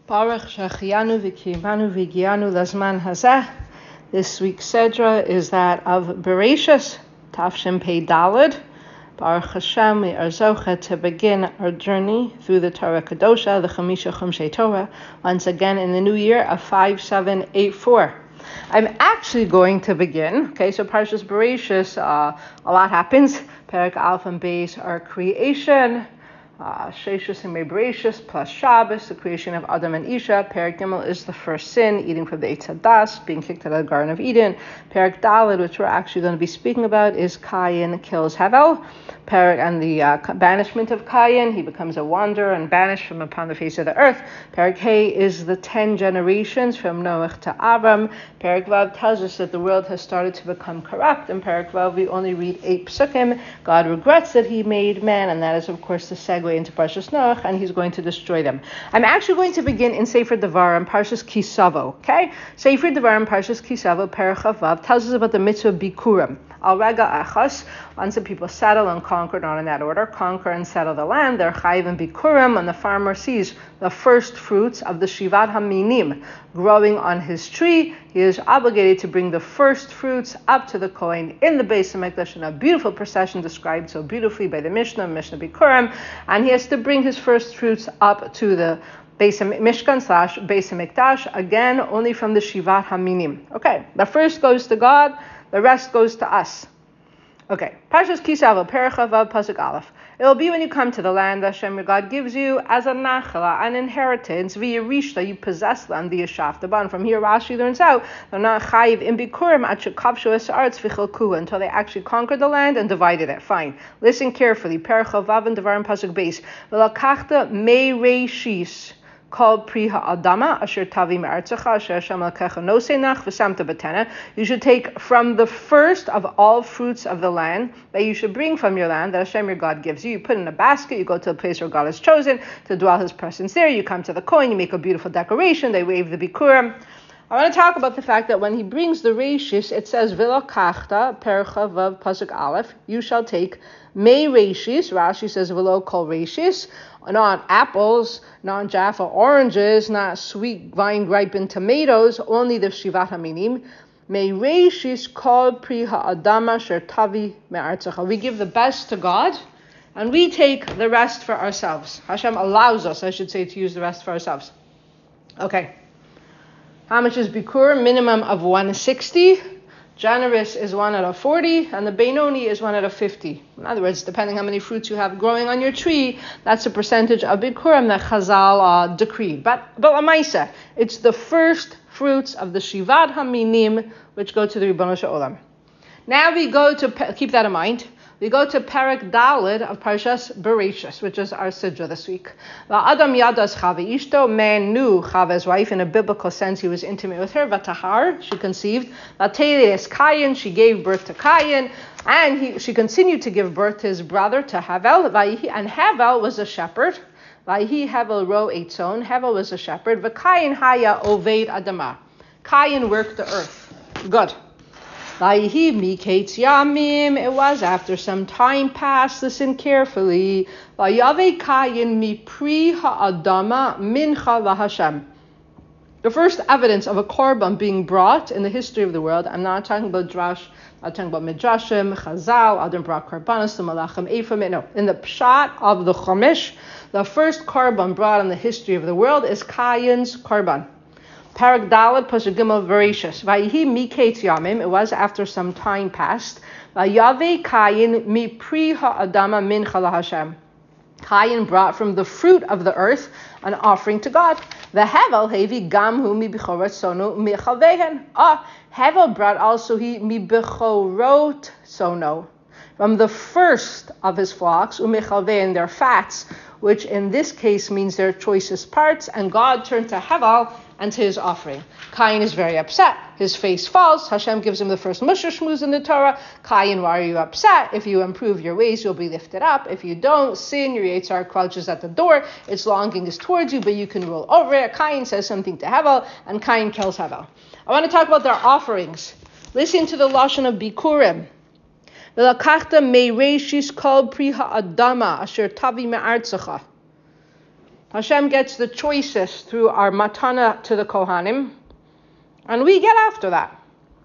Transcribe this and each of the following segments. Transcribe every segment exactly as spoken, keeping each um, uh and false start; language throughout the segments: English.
Baruch Shechianu v'kiyamanu v'gianu lazman hazeh. This week's Sedra is that of Bereshis, Tafshin Pei Daled. Baruch Hashem, we are zoche to begin our journey through the Torah Kadosha, the Chamisha Chumshei Torah, once again in the new year of five seven eight four. I'm actually going to begin, okay, so Parshas Bereshis, uh, a lot happens. Perek Aleph and Beis are creation, Uh, Sheshus and Bereshis plus Shabbos, the creation of Adam and Isha. Perek Gimel is the first sin, eating from the Eitz Hadas, being kicked out of the Garden of Eden. Perek Daled, which we're actually going to be speaking about, is Cain kills Hevel. Perek and the uh, banishment of Cain, he becomes a wanderer and banished from upon the face of the earth. Perek Hey is the ten generations from Noach to Avram. Perek Vav tells us that the world has started to become corrupt. In Perek Vav we only read eight psukim. God regrets that he made man, and that is of course the segue into Parshas Noach, and he's going to destroy them. I'm actually going to begin in Sefer Devarim, Parshas Kisavo, okay? Sefer Devarim, Parshas Kisavo, Perek Vav tells us about the mitzvah Bikurim. Al Rega Achas, once the people settle and conquer, not in that order, conquer and settle the land, they're chayiv and Bikurim, and the farmer sees the first fruits of the Shivat HaMinim growing on his tree. He is obligated to bring the first fruits up to the Kohen in the Beis HaMikdash in a beautiful procession described so beautifully by the Mishnah, Mishnah Bikurim, and he has to bring his first fruits up to the Beis Mishkan slash Beis HaMikdash, again, only from the Shivat HaMinim. Okay, the first goes to God, the rest goes to us. Okay, Parshas Kisavo, Perek Vav, Pasuk Aleph. It will be when you come to the land that Hashem your God gives you as a nachala, an inheritance, via rishta, you possess land, via shaftaban. From here, Rashi learns out they're not chayiv in bikurim at shekavshu es arts v'chilku, until they actually conquered the land and divided it. Fine. Listen carefully. Perek Vav and Devarim Pasuk Beis. V'lakachta mei reishis called Pri Ha'adama, Asher Tavi Me'artzecha, Asher Hashem Elokecha Noseinach V'samta B'tena. You should take from the first of all fruits of the land that you should bring from your land that Hashem your God gives you. You put in a basket, you go to the place where God has chosen to dwell His presence there. You come to the Kohen, you make a beautiful decoration, they wave the Bikurim. I want to talk about the fact that when he brings the reishis, it says V'lo kachta Perek Vav Pasuk Aleph. You shall take mei reishis. Rashi says V'lo kol reishis. Not apples, not Jaffa oranges, not sweet vine ripened tomatoes. Only the Shivat HaMinim. Mei reishis kol pri ha'adama sher tavi me'artzecha. We give the best to God, and we take the rest for ourselves. Hashem allows us, I should say, to use the rest for ourselves. Okay. How much is Bikur? Minimum of one hundred sixty. Generous is one out of forty. And the Beinoni is one out of fifty. In other words, depending how many fruits you have growing on your tree, that's a percentage of Bikurim that Chazal uh, decreed. But, but Lamaisa, it's the first fruits of the Shivat HaMinim which go to the Ribono Shel Olam. Now we go to, keep that in mind, we go to Perek Daled of Parshas Bereshis, which is our Sidra this week. Adam yadas Chava Ishto, man knew Chava's wife in a biblical sense. He was intimate with her. Vatahar, she conceived. Vateleis Cain, she gave birth to Cain, and he, she continued to give birth to his brother, to Havel. And Havel was a shepherd. Vayhi Havel ro eitzon. Havel was a shepherd. V'Cain haya oved adama. Cain worked the earth. Good. It was after some time passed, listen carefully. The first evidence of a korban being brought in the history of the world, I'm not talking about drash, I'm talking about midrashim, chazal, Adam brought korbanos, the malachim, ephraim, no. In the pshat of the Chumash, the first korban brought in the history of the world is Cain's korban. Perek Daled Pasuk Gimel Bereshis. Vayihi miketz yamim. It was after some time passed. Vayave Cain mi pri ha'adama mincha laHashem. Cain brought from the fruit of the earth an offering to God. V'Hevel hevi gam hu mi bechorot sono michavehen. Ah, Hevel brought also he mi bechorot sono, from the first of his flocks, umichavehen, their fats, which in this case means their choicest parts, and God turned to Hevel and to his offering. Cain is very upset. His face falls. Hashem gives him the first Musha Shmuz in the Torah. Cain, why are you upset? If you improve your ways, you'll be lifted up. If you don't, sin, your Yetzer Hara crouches at the door. Its longing is towards you, but you can rule over it. Cain says something to Hevel, and Cain kills Hevel. I want to talk about their offerings. Listen to the Lashon of Bikurim. V'lakachta mei reishis kol pri ha'adama asher tavi me'artzecha. Hashem gets the choicest through our matana to the Kohanim, and we get after that.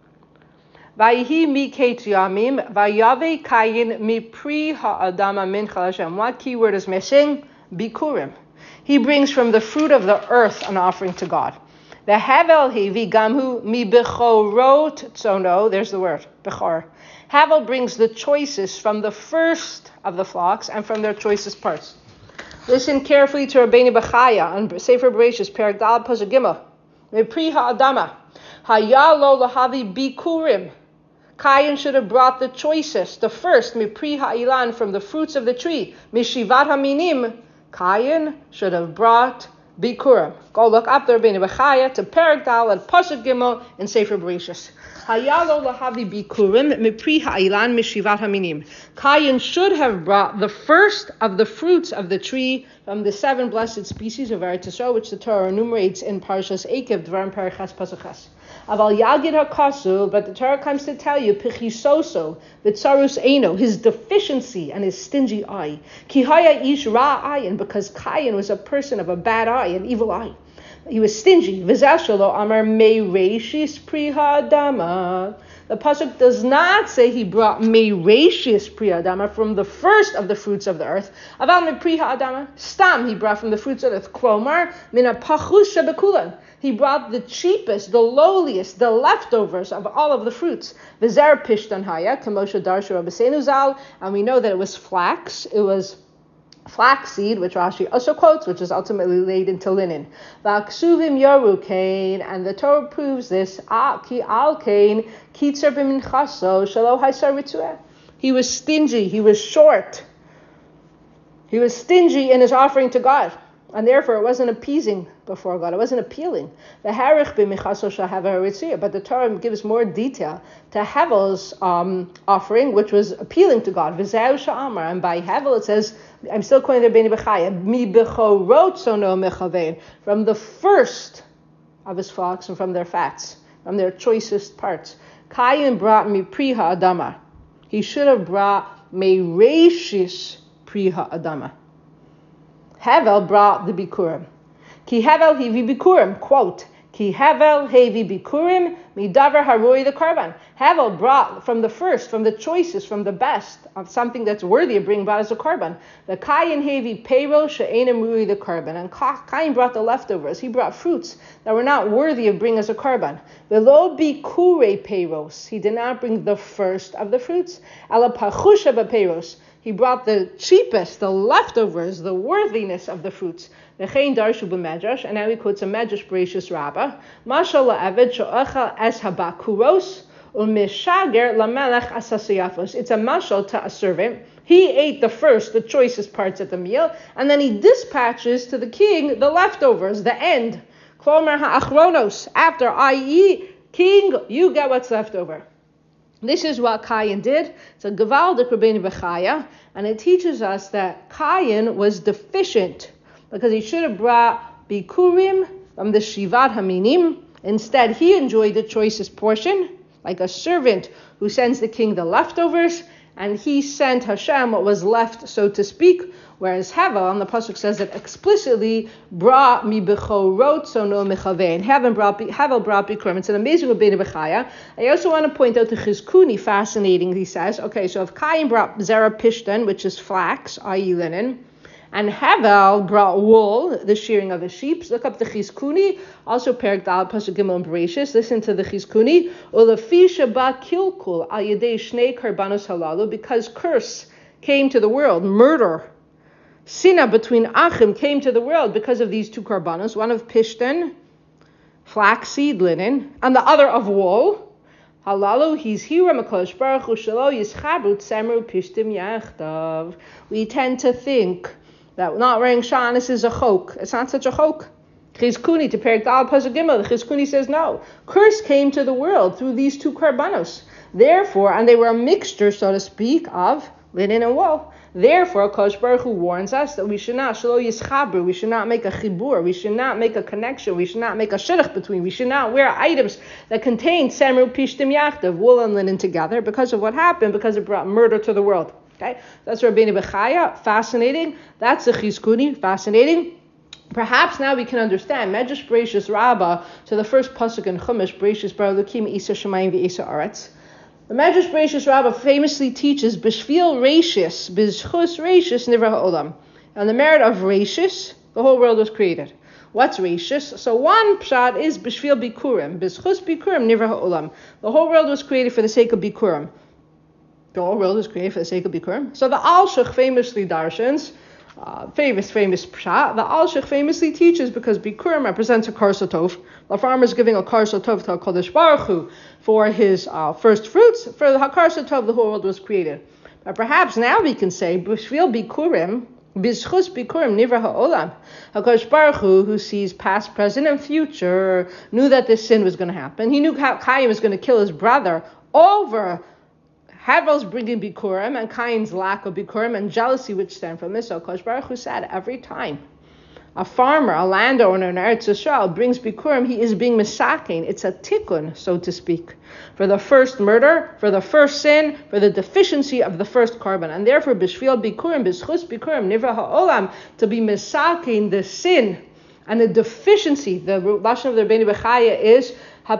Vayihi mi ket yamim, vayave kayin mi pri ha'adama mincha Hashem. What key word is missing? Bikurim. He brings from the fruit of the earth an offering to God. The Havel hevi gamhu mi bechorot tzono. There's the word, bechor. Havel brings the choicest from the first of the flocks and from their choicest parts. Listen carefully to Rabbeinu Bechaya on Sefer Bereshis, Perek Dal Pasuk Gimel. Mipri ha'adama hayalo lahavi bikurim. Cain should have brought the choicest, the first, mipri ha'ilan, from the fruits of the tree. Mishivat haminim. Cain should have brought bikurim. Go look up there, Rabbeinu Bechaya, to Perek Dal at Pasuk Gimel in Sefer Bereshis. Hayalo lahavi bikurim mipri ha'ilan mishivat haminim. Cain should have brought the first of the fruits of the tree from the seven blessed species of Eretz Yisrael, which the Torah enumerates in Parshas Ekev, Dvarim Perek Ches Pasuk Ches. Aval yagid hakasu, but the Torah comes to tell you pichisoso v'tzarus eino, his deficiency and his stingy eye. Ki haya ish ra ayin, because Cain was a person of a bad eye, an evil eye. He was stingy. V'zashalo amar meireshis pri ha'adama. The pasuk does not say he brought meireshis pri ha'adama, from the first of the fruits of the earth. Aval me pri ha'adama, stam he brought from the fruits of the earth. Klomar mina pachus shebekulan. He brought the cheapest, the lowliest, the leftovers of all of the fruits. V'zer pishtan haya k'moshe darshu Rabbeinu Zal, and we know that it was flax. It was flaxseed, which Rashi also quotes, which is ultimately laid into linen. V'aksuvim yoru kain, and the Torah proves this. Ki al kain kitzer b'minchaso shelo haisar ritzueh. He was stingy. He was short. He was stingy in his offering to God. And therefore, it wasn't appeasing before God. It wasn't appealing. The harich b'michaso shahavar ritziyah, but the Torah gives more detail to Hevel's um, offering, which was appealing to God. V'zeu sha'amar, and by Hevel it says, I'm still quoting the Rabbeinu Bechaya, mi bechorot sono mechavein, from the first of his flocks and from their fats, from their choicest parts. Cain brought mi pri ha'adama. He should have brought meireshis pri ha'adama. Hevel brought the bikurim. Ki Hevel hevi bikurim. Quote, Ki Hevel hevi bikurim midavar haroi the karban. Hevel brought from the first, from the choicest, from the best, of something that's worthy of bringing about as a karban. The Cain hevi peiro she'enem rui the karban. And Cain brought the leftovers. He brought fruits that were not worthy of bringing as a karban. Velo bikure peiros. He did not bring the first of the fruits. Ala pachusha b'peiros. He brought the cheapest, the leftovers, the worthiness of the fruits. V'chein darshu b'medrash, and now he quotes a medrash Bereshis Rabbah. Mashal la'eved she'ochel es habakuros u'mishager lamelech asasiyafos. It's a mashal to a servant. He ate the first, the choicest parts at the meal, and then he dispatches to the king the leftovers, the end. Klomer ha'achronos. After I eat, king, you get what's left over. This is what Cain did. It's a Gevaldik Rabbeinu Bechaya, and it teaches us that Cain was deficient because he should have brought bikurim from the Shivat Haminim. Instead, he enjoyed the choicest portion, like a servant who sends the king the leftovers, and he sent Hashem what was left, so to speak. Whereas Hevel, on the pasuk says it explicitly, brought mi bechorot sono mechavein. Hevel brought Hevel brought bikurim. It's an amazing Rabbeinu Bechaya. I also want to point out the Chizkuni, fascinating. He says, okay, so if Cain brought zera pishtan, which is flax, that is linen, and Hevel brought wool, the shearing of the sheep. Look up the Chizkuni, also Perek Dal Pasuk Gimel and Bereshis. Listen to the Chizkuni. Ulefi sheba kilkul al yedei shnei karbanos halalu, because curse came to the world, murder, Sina between Achim came to the world because of these two karbanos, one of pishtan, flaxseed, linen, and the other of wool. Halalu, he's hira makosh baruch hu shelo yischabru tsemru pishtim yachdav. We tend to think that not wearing shanis is a chok. It's not such a chok. Chizkuni to Perek Dal Pasuk Gimel. The Chizkuni says no. Curse came to the world through these two karbanos. Therefore, and they were a mixture, so to speak, of linen and wool. Therefore, Kosh Baruch Hu warns us that we should not shelo yischabru, we should not make a chibur, we should not make a connection, we should not make a shidduch between, we should not wear items that contain semru pishtim yachdav, wool and linen together, because of what happened, because it brought murder to the world. Okay, that's Rabbeinu Bechaya, fascinating. That's the Chizkuni, fascinating. Perhaps now we can understand Medrash Bereishis Rabbah to the first pasuk in Chumash, Bereishis bara Elokim Isa Shamayim v'Isa Aretz. The Medrash Bereishis Rabbah famously teaches B'shvil Reishis, B'zchus Reishis Nivra Ha'olam. On the merit of Reishis, the whole world was created. What's Reishis? So one pshat is B'shvil Bikurim, B'zchus Bikurim Nivra Ha'olam. The whole world was created for the sake of Bikurim. The whole world was created for the sake of Bikurim. So the Alshich famously darshans, Uh, famous, famous pshat. The Alshich famously teaches because Bikurim represents a karsatov. The farmer is giving a karsatov to HaKadosh Baruch Hu for his uh, first fruits. For the karsatov, the whole world was created. But perhaps now we can say, B'shvil Bikurim, B'zchus Bikurim Nivra Ha'olam. HaKadosh Baruch Hu, who sees past, present, and future, knew that this sin was going to happen. He knew how Cain was going to kill his brother over Havel's bringing Bikurim and Cain's lack of Bikurim and jealousy which stem from this. So Kosh Baruch Hu said every time a farmer, a landowner in Eretz Yisrael brings Bikurim, he is being misakin. It's a tikkun, so to speak, for the first murder, for the first sin, for the deficiency of the first carbon. And therefore, B'shvil Bikurim, B'zchus Bikurim, Nivra Ha'olam, to be misakin the sin and the deficiency. The lashon of the Rebbeinu Bechaya is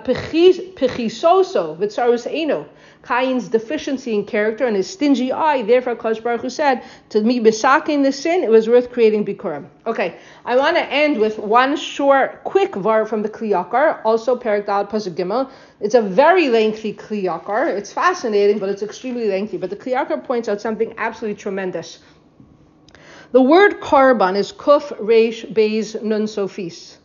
ha-pechisoso v'tzarus eino. Cain's deficiency in character and his stingy eye. Therefore, Kosh Baruch Hu said, to me besaking the sin, it was worth creating Bikurim. Okay, I want to end with one short, quick var from the Kli Yakar, also Perek Daled Pasuk Gimel. It's a very lengthy Kli Yakar. It's fascinating, but it's extremely lengthy. But the Kli Yakar points out something absolutely tremendous. The word korban is kuf reish beis nun sofis.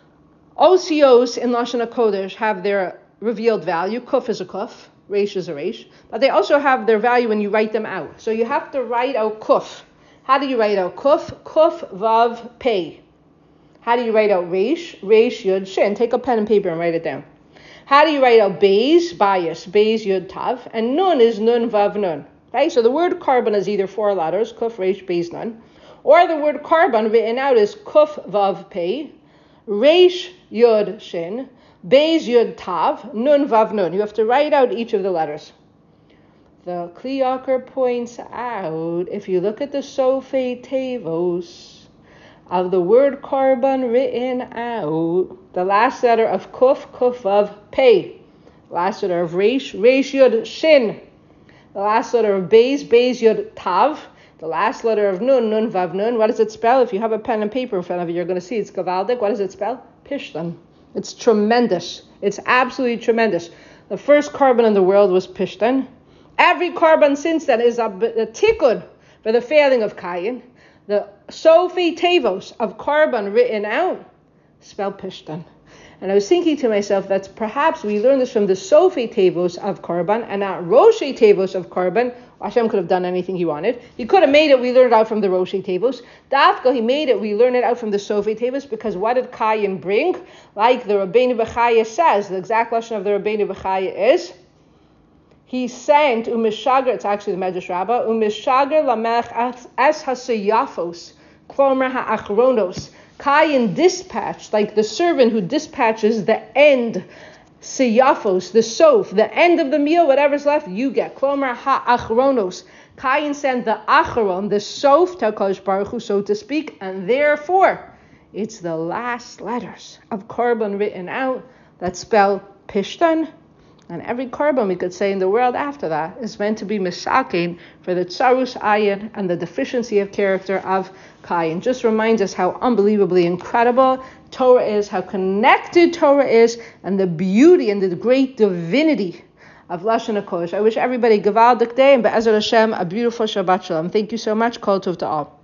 O C Os in Lashon HaKodesh have their revealed value. Kuf is a kuf. Reish is a reish, but they also have their value when you write them out. So you have to write out kuf. How do you write out kuf? Kuf vav pei. How do you write out reish? Reish yud shin. Take a pen and paper and write it down. How do you write out beis? Bias. Beis yud tav. And nun is nun vav nun. Okay, so the word korban is either four letters, kuf reish beis nun, or the word korban written out is kuf vav pei, reish yud shin, Beis Yud Tav, Nun Vav Nun. You have to write out each of the letters. The Kli Yakar points out, if you look at the Sofei Tevos of the word korban written out, the last letter of Kuf, Kuf Vav Pei, last letter of Reish, Reish Yud Shin, the last letter of Beis, Beis Yud Tav, the last letter of Nun, Nun Vav Nun. What does it spell? If you have a pen and paper in front of you, you're going to see it's Gavaldik. What does it spell? Pishtan. It's tremendous. It's absolutely tremendous. The first korban in the world was Pishtan. Every korban since then is a, a tikkun for the failing of Cain. The Sofei Tevos of korban written out spell Pishtan. And I was thinking to myself that perhaps we learn this from the Sofei Tevos of korban and not Roshei Tevos of korban. Hashem could have done anything he wanted. He could have made it, we learned it out from the Roshei Tevos. Dafka, he made it, we learn it out from the Sofei Tevos, because what did Cain bring? Like the Rabbeinu Bechaya says, the exact lesson of the Rabbeinu Bechaya is, he sent, umishager, it's actually the Medrash Rabbah, umishager lamech es hasayafos, klomer ha'achronos. Cain dispatched, like the servant who dispatches the end, siyafos, the sof, the end of the meal, whatever's left, you get. Klomer ha'achronos. Cain sent the acharon, the sof, to HaKadosh Baruch Hu, so to speak, and therefore, it's the last letters of korban written out that spell pishtan. And every korban we could say in the world after that is meant to be misakin for the tsarus ayin and the deficiency of character of Cain. Just reminds us how unbelievably incredible Torah is, how connected Torah is, and the beauty and the great divinity of Lashon HaKodesh. I wish everybody Gavaldik Day and Be'ezrat Hashem a beautiful Shabbat Shalom. Thank you so much. Kol Tov to all.